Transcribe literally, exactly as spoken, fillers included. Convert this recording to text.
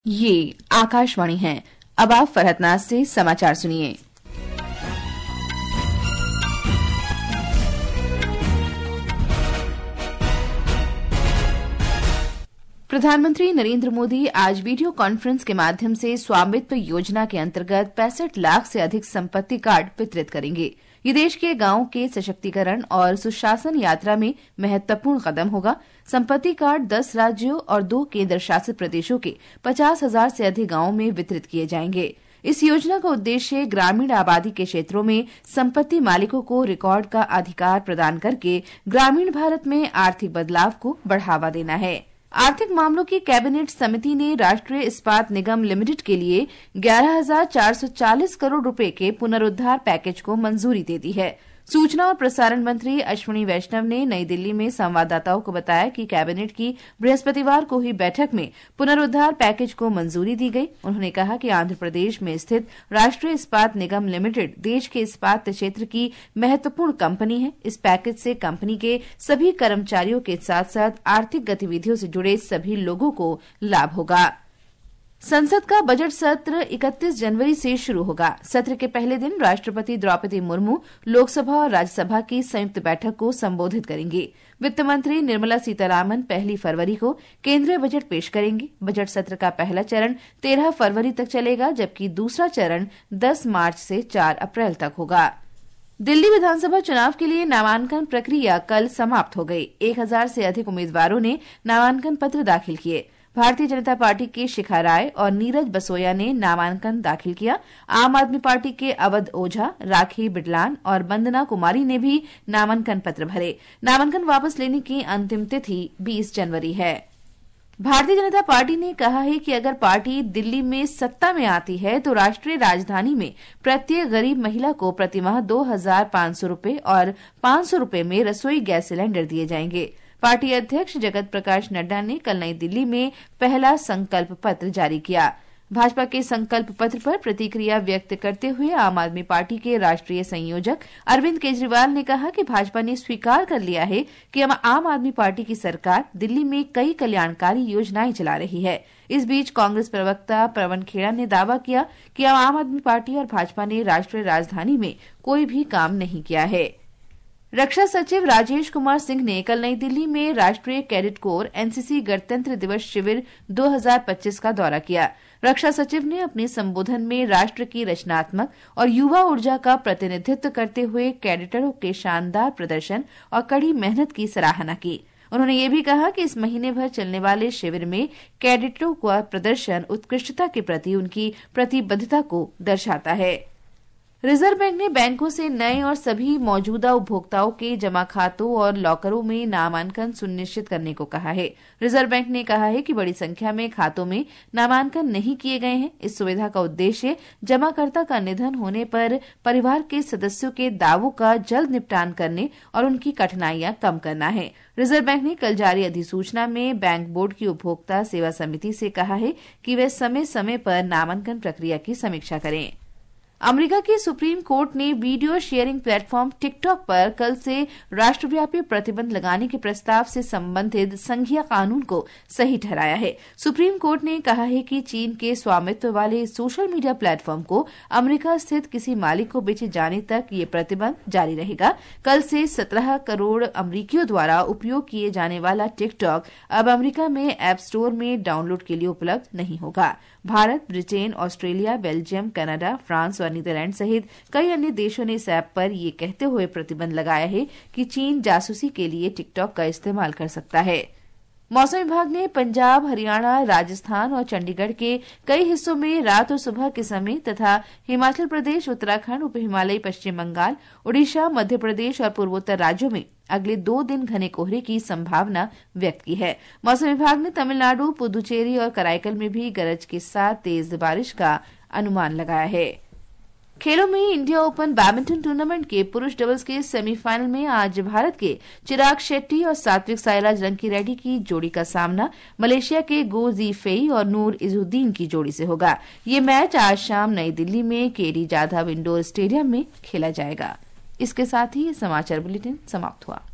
ये आकाशवाणी है। अब आप फरहतनाज से समाचार सुनिए। प्रधानमंत्री नरेंद्र मोदी आज वीडियो कॉन्फ्रेंस के माध्यम से स्वामित्व योजना के अंतर्गत पैंसठ लाख से अधिक संपत्ति कार्ड वितरित करेंगे। ये देश के गांवों के सशक्तिकरण और सुशासन यात्रा में महत्वपूर्ण कदम होगा। संपत्ति कार्ड दस राज्यों और दो केंद्र शासित प्रदेशों के पचास हजार से अधिक गांवों में वितरित किए जाएंगे। इस योजना का उद्देश्य ग्रामीण आबादी के क्षेत्रों में संपत्ति मालिकों को रिकॉर्ड का अधिकार प्रदान करके ग्रामीण भारत में आर्थिक बदलाव को बढ़ावा देना है। आर्थिक मामलों की कैबिनेट समिति ने राष्ट्रीय इस्पात निगम लिमिटेड के लिए ग्यारह हजार चार सौ चालीस करोड़ रुपए के पुनरुद्धार पैकेज को मंजूरी दे दी है। सूचना और प्रसारण मंत्री अश्विनी वैष्णव ने नई दिल्ली में संवाददाताओं को बताया कि कैबिनेट की बृहस्पतिवार को हुई बैठक में पुनरुद्धार पैकेज को मंजूरी दी गई। उन्होंने कहा कि आंध्र प्रदेश में स्थित राष्ट्रीय इस्पात निगम लिमिटेड देश के इस्पात क्षेत्र की महत्वपूर्ण कंपनी है। इस पैकेज से कंपनी के सभी कर्मचारियों के साथ साथ आर्थिक गतिविधियों से जुड़े सभी लोगों को लाभ होगा। संसद का बजट सत्र इकतीस जनवरी से शुरू होगा। सत्र के पहले दिन राष्ट्रपति द्रौपदी मुर्मू लोकसभा और राज्यसभा की संयुक्त बैठक को संबोधित करेंगे। वित्त मंत्री निर्मला सीतारामन पहली फरवरी को केंद्रीय बजट पेश करेंगे। बजट सत्र का पहला चरण तेरह फरवरी तक चलेगा, जबकि दूसरा चरण दस मार्च से चार अप्रैल तक होगा। दिल्ली विधानसभा चुनाव के लिए नामांकन प्रक्रिया कल समाप्त हो गई। एक हजार से अधिक उम्मीदवारों ने नामांकन पत्र दाखिल किए। भारतीय जनता पार्टी के शिखा राय और नीरज बसोया ने नामांकन दाखिल किया। आम आदमी पार्टी के अवध ओझा, राखी बिडलान और वंदना कुमारी ने भी नामांकन पत्र भरे। नामांकन वापस लेने की अंतिम तिथि बीस जनवरी है। भारतीय जनता पार्टी ने कहा है कि अगर पार्टी दिल्ली में सत्ता में आती है तो राष्ट्रीय राजधानी में प्रत्येक गरीब महिला को प्रतिमाह दो हजार पांच सौ रूपये और पांच सौ रूपये में रसोई गैस सिलेंडर दिए जाएंगे। पार्टी अध्यक्ष जगत प्रकाश नड्डा ने कल नई दिल्ली में पहला संकल्प पत्र जारी किया। भाजपा के संकल्प पत्र पर प्रतिक्रिया व्यक्त करते हुए आम आदमी पार्टी के राष्ट्रीय संयोजक अरविंद केजरीवाल ने कहा कि भाजपा ने स्वीकार कर लिया है कि आम आदमी पार्टी की सरकार दिल्ली में कई कल्याणकारी योजनाएं चला रही है। इस बीच कांग्रेस प्रवक्ता पवन खेड़ा ने दावा किया कि आम आदमी पार्टी और भाजपा ने राष्ट्रीय राजधानी में कोई भी काम नहीं किया है। रक्षा सचिव राजेश कुमार सिंह ने कल नई दिल्ली में राष्ट्रीय कैडेट कोर एनसीसी गणतंत्र दिवस शिविर दो हजार पच्चीस का दौरा किया। रक्षा सचिव ने अपने संबोधन में राष्ट्र की रचनात्मक और युवा ऊर्जा का प्रतिनिधित्व करते हुए कैडेटरों के शानदार प्रदर्शन और कड़ी मेहनत की सराहना की। उन्होंने ये भी कहा कि इस महीने भर चलने वाले शिविर में कैडेटरों का प्रदर्शन उत्कृष्टता के प्रति उनकी प्रतिबद्धता को दर्शाता है। रिजर्व बैंक ने बैंकों से नए और सभी मौजूदा उपभोक्ताओं के जमा खातों और लॉकरों में नामांकन सुनिश्चित करने को कहा है। रिजर्व बैंक ने कहा है कि बड़ी संख्या में खातों में नामांकन नहीं किए गए हैं। इस सुविधा का उद्देश्य जमाकर्ता का निधन होने पर परिवार के सदस्यों के दावों का जल्द निपटान करने और उनकी कठिनाइयां कम करना है। रिजर्व बैंक ने कल जारी अधिसूचना में बैंक बोर्ड की उपभोक्ता सेवा समिति से कहा है कि वे समय समय पर नामांकन प्रक्रिया की समीक्षा करें। अमेरिका की सुप्रीम कोर्ट ने वीडियो शेयरिंग प्लेटफॉर्म टिकटॉक पर कल से राष्ट्रव्यापी प्रतिबंध लगाने के प्रस्ताव से संबंधित संघीय कानून को सही ठहराया है। सुप्रीम कोर्ट ने कहा है कि चीन के स्वामित्व वाले सोशल मीडिया प्लेटफॉर्म को अमेरिका स्थित किसी मालिक को बेचे जाने तक ये प्रतिबंध जारी रहेगा। कल से सत्रह करोड़ अमरीकियों द्वारा उपयोग किए जाने वाला टिकटॉक अब अमेरिका में ऐप स्टोर में डाउनलोड के लिए उपलब्ध नहीं होगा। Bharat, Britain, Australia, Belgium, Canada, France और नीदरलैंड सहित कई अन्य देशों ने इस ऐप पर ये कहते हुए प्रतिबंध लगाया है कि चीन जासूसी के लिए टिकटॉक का इस्तेमाल कर सकता है। मौसम विभाग ने पंजाब, हरियाणा, राजस्थान और चंडीगढ़ के कई हिस्सों में रात और सुबह के समय तथा हिमाचल प्रदेश, उत्तराखंड, उप हिमालयी पश्चिम बंगाल, उड़ीसा, मध्य प्रदेश और पूर्वोत्तर राज्यों में अगले दो दिन घने कोहरे की संभावना व्यक्त की है। मौसम विभाग ने तमिलनाडु, पुदुचेरी और कराईकल में भी गरज के साथ तेज बारिश का अनुमान लगाया है। खेलों में इंडिया ओपन बैडमिंटन टूर्नामेंट के पुरुष डबल्स के सेमीफाइनल में आज भारत के चिराग शेट्टी और सात्विक साईराज रंकीरेड्डी की जोड़ी का सामना मलेशिया के गो ज़ीफेई और नूर इजुद्दीन की जोड़ी से होगा। ये मैच आज शाम नई दिल्ली में केडी जाधव इंडोर स्टेडियम में खेला जाएगा। इसके साथ ही ये समाचार बुलेटिन समाप्त हुआ।